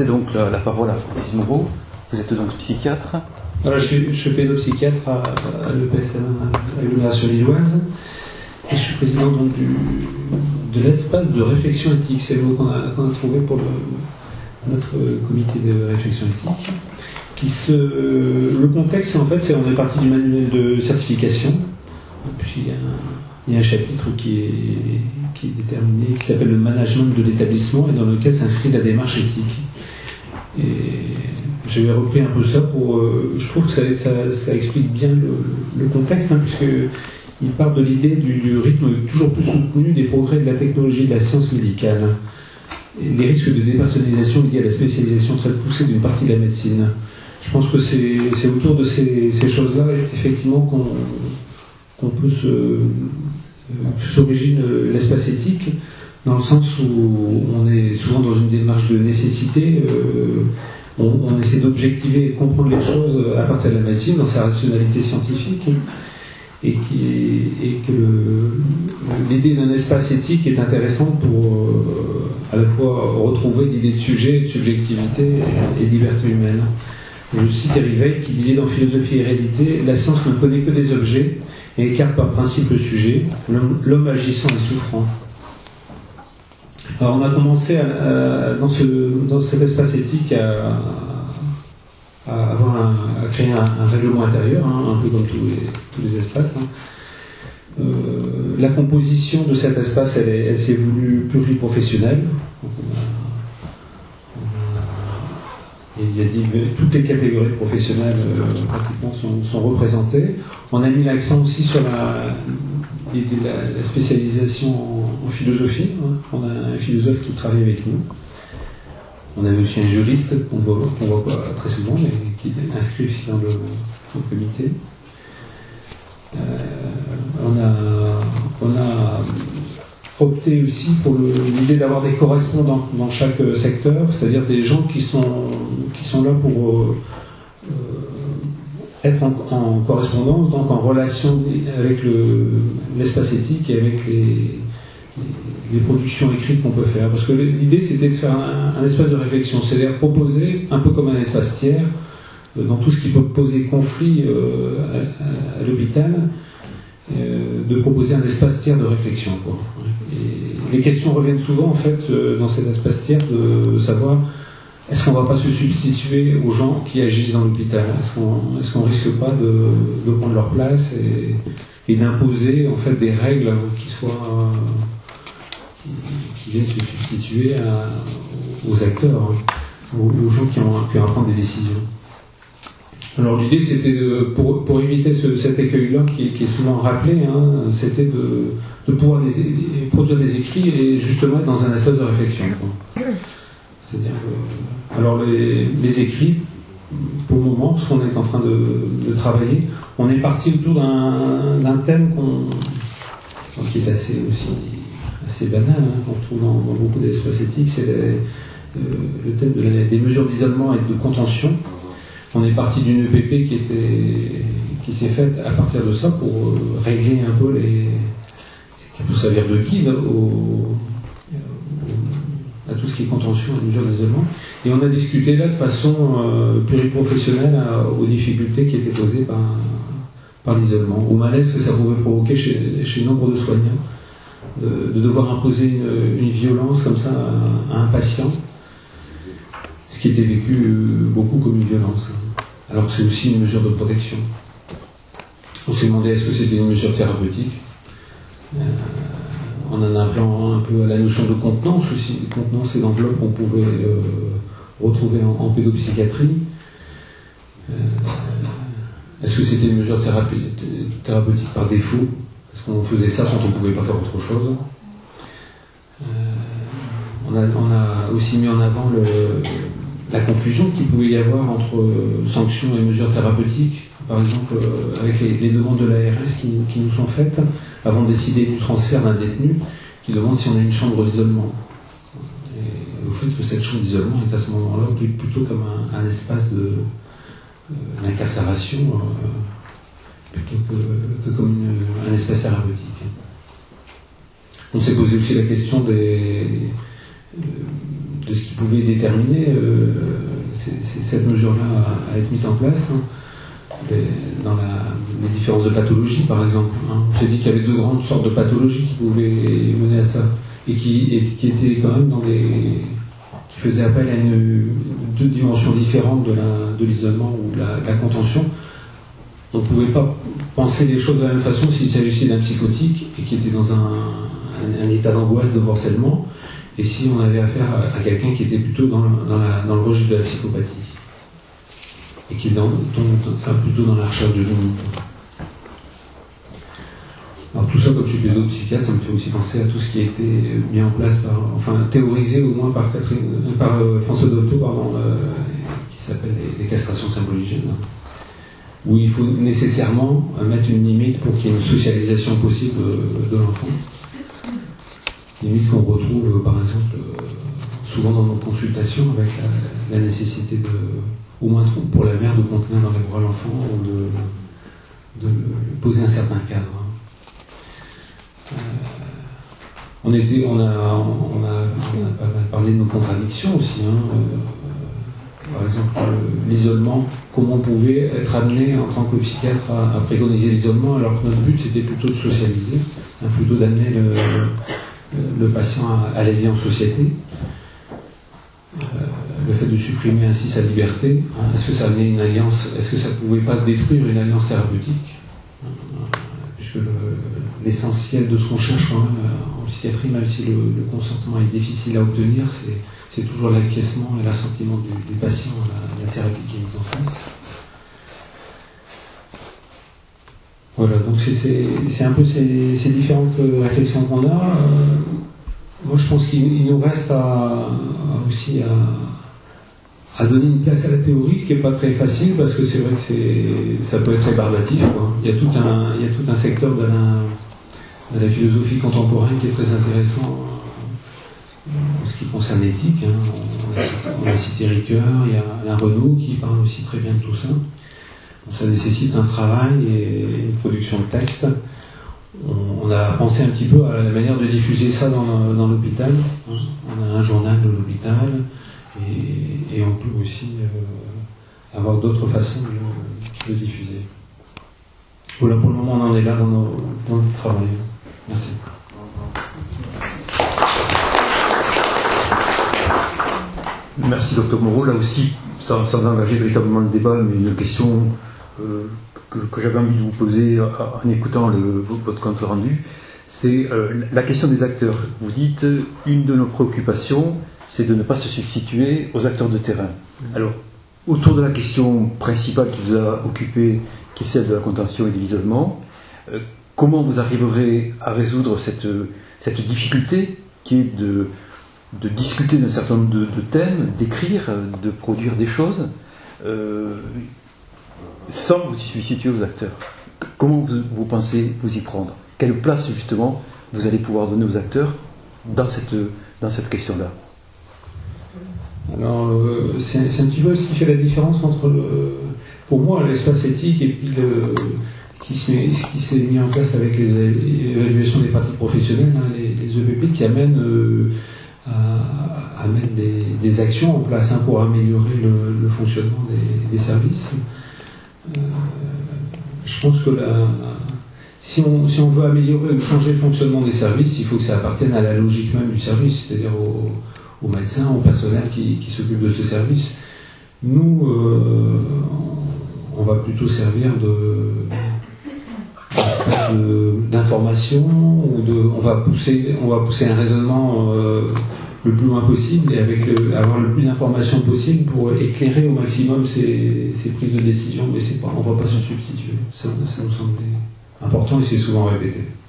passer donc la parole à Francis Moreau. Vous êtes donc psychiatre. Voilà, je suis pédopsychiatre à l'EPSM, à l'agglomération lilloise. Et je suis président donc de l'espace de réflexion éthique. C'est le mot qu'on a trouvé pour notre comité de réflexion éthique. Le contexte, en fait, on est parti du manuel de certification. Et puis il y a un chapitre qui est déterminé, qui s'appelle le management de l'établissement, et dans lequel s'inscrit la démarche éthique. Et j'avais repris un peu ça pour. Je trouve que ça explique bien le contexte, puisqu'il part de l'idée du rythme toujours plus soutenu des progrès de la technologie et de la science médicale, et des risques de dépersonnalisation liés à la spécialisation très poussée d'une partie de la médecine. Je pense que c'est autour de ces choses-là, effectivement, qu'on peut s'origine l'espace éthique, dans le sens où on est souvent dans une démarche de nécessité. On essaie d'objectiver et de comprendre les choses à partir de la médecine, dans sa rationalité scientifique, et que l'idée d'un espace éthique est intéressante pour à la fois retrouver l'idée de sujet, de subjectivité et de liberté humaine. Je cite Riveil qui disait dans Philosophie et réalité: la science ne connaît que des objets et écarte par principe le sujet, l'homme agissant et souffrant. Alors on a commencé dans cet espace éthique à créer un règlement intérieur, un peu comme tous les espaces. La composition de cet espace, elle s'est voulue pluriprofessionnelle. Il y a toutes les catégories professionnelles pratiquement sont représentées. On a mis l'accent aussi sur la spécialisation en philosophie. On a un philosophe qui travaille avec nous. On avait aussi un juriste qu'on voit pas très souvent, mais qui est inscrit aussi dans le comité. On a opté aussi pour l'idée d'avoir des correspondants dans chaque secteur, c'est-à-dire des gens qui sont là pour être en correspondance, donc en relation avec l'espace éthique et avec les productions écrites qu'on peut faire. Parce que l'idée, c'était de faire un espace de réflexion, c'est-à-dire proposer, un peu comme un espace tiers, dans tout ce qui peut poser conflit à l'hôpital, de proposer un espace tiers de réflexion, quoi. Et les questions reviennent souvent, en fait, dans cet espace tiers, de savoir: est-ce qu'on ne va pas se substituer aux gens qui agissent dans l'hôpital? Est-ce qu'on risque pas de prendre leur place et d'imposer, en fait, des règles qui viennent se substituer aux acteurs, aux gens qui ont à prendre des décisions? Alors l'idée, c'était pour éviter cet écueil-là qui est souvent rappelé, c'était de pouvoir produire des écrits et justement être dans un espace de réflexion, quoi. C'est-à-dire que, alors les écrits, pour le moment, ce qu'on est en train de travailler, on est parti autour d'un thème qui est assez banal, qu'on retrouve dans beaucoup d'espaces éthiques, c'est le thème des mesures d'isolement et de contention. On est parti d'une EPP qui s'est faite à partir de ça pour régler un peu qui peut servir de guide à tout ce qui est contention et mesures d'isolement. Et on a discuté là de façon pluriprofessionnelle aux difficultés qui étaient posées par l'isolement, au malaise que ça pouvait provoquer chez nombre de soignants, de devoir imposer une violence comme ça à un patient, ce qui était vécu beaucoup comme une violence, alors que c'est aussi une mesure de protection. On s'est demandé est-ce que c'était une mesure thérapeutique, en en appelant un peu à la notion de contenance aussi, contenance et d'enveloppe qu'on pouvait retrouver en pédopsychiatrie. Est-ce que c'était une mesure thérapeutique par défaut? Est-ce qu'on faisait ça quand on ne pouvait pas faire autre chose? On a aussi mis en avant la confusion qu'il pouvait y avoir entre sanctions et mesures thérapeutiques, par exemple avec les demandes de l'ARS qui nous sont faites avant de décider du transfert d'un détenu, qui demande si on a une chambre d'isolement. Et au fait que cette chambre d'isolement est à ce moment-là plutôt comme un espace d'incarcération, plutôt que comme un espace thérapeutique. On s'est posé aussi la question de ce qui pouvait déterminer cette mesure-là à être mise en place, dans les différences de pathologie, par exemple. On s'est dit qu'il y avait deux grandes sortes de pathologies qui pouvaient mener à ça, et qui étaient quand même qui faisaient appel à deux dimensions différentes de l'isolement ou de la contention. On ne pouvait pas penser les choses de la même façon s'il s'agissait d'un psychotique et qui était dans un état d'angoisse, de morcellement, et si on avait affaire à quelqu'un qui était plutôt dans le registre de la psychopathie et qui est plutôt dans la recherche de l'unité. Alors tout ça, comme je suis pédopsychiatre, ça me fait aussi penser à tout ce qui a été mis en place théorisé au moins par François Dolto, qui s'appelle les castrations symboligènes, où il faut nécessairement mettre une limite pour qu'il y ait une socialisation possible de l'enfant. Limite qu'on retrouve, par exemple, souvent dans nos consultations, avec la nécessité au moins pour la mère, de contenir dans les bras l'enfant ou de poser un certain cadre. On a pas mal parlé de nos contradictions aussi. Par exemple, l'isolement, comment on pouvait être amené en tant que psychiatre à préconiser l'isolement, alors que notre but c'était plutôt de socialiser, plutôt d'amener le patient à la vie en société. Le fait de supprimer ainsi sa liberté, est-ce que ça amenait une alliance, est-ce que ça ne pouvait pas détruire une alliance thérapeutique, puisque l'essentiel de ce qu'on cherche quand même en psychiatrie, même si le consentement est difficile à obtenir, c'est toujours l'acquiescement et l'assentiment du patient à la thérapie qui est mise en place. Voilà, donc c'est un peu ces différentes réflexions qu'on a. Moi je pense qu'il nous reste aussi à donner une place à la théorie, ce qui n'est pas très facile, parce que c'est vrai que ça peut être rébarbatif, quoi. Il y a tout un secteur de la philosophie contemporaine qui est très intéressant en ce qui concerne l'éthique. On a cité Ricoeur, il y a Alain Renaud qui parle aussi très bien de tout ça. Donc ça nécessite un travail et une production de texte. On a pensé un petit peu à la manière de diffuser ça dans l'hôpital. On a un journal de l'hôpital et on peut aussi avoir d'autres façons de diffuser. Voilà, pour le moment on en est là dans notre travail. Merci. Merci Dr Moreau. Là aussi, sans engager véritablement le débat, mais une question que j'avais envie de vous poser en écoutant votre compte rendu, c'est la question des acteurs. Vous dites, une de nos préoccupations, c'est de ne pas se substituer aux acteurs de terrain. Alors, autour de la question principale qui vous a occupé, qui est celle de la contention et de l'isolement, comment vous arriverez à résoudre cette difficulté qui est de discuter d'un certain nombre de thèmes, d'écrire, de produire des choses, sans vous substituer aux acteurs? Comment vous pensez vous y prendre? Quelle place, justement, vous allez pouvoir donner aux acteurs dans cette question-là? Alors, c'est un petit peu ce qui fait la différence entre, pour moi, l'espace éthique et puis ce qui s'est mis en place avec les évaluations des pratiques professionnelles, les EPP, qui amènent à mettre des actions en place pour améliorer le fonctionnement des services. Je pense que si on veut améliorer ou changer le fonctionnement des services, il faut que ça appartienne à la logique même du service, c'est-à-dire aux médecins, au personnel qui s'occupe de ce service. Nous, on va plutôt servir d'information, on va pousser un raisonnement le plus loin possible et avoir le plus d'informations possible pour éclairer au maximum ces prises de décision, mais on ne va pas se substituer. Ça nous semblait important et c'est souvent répété.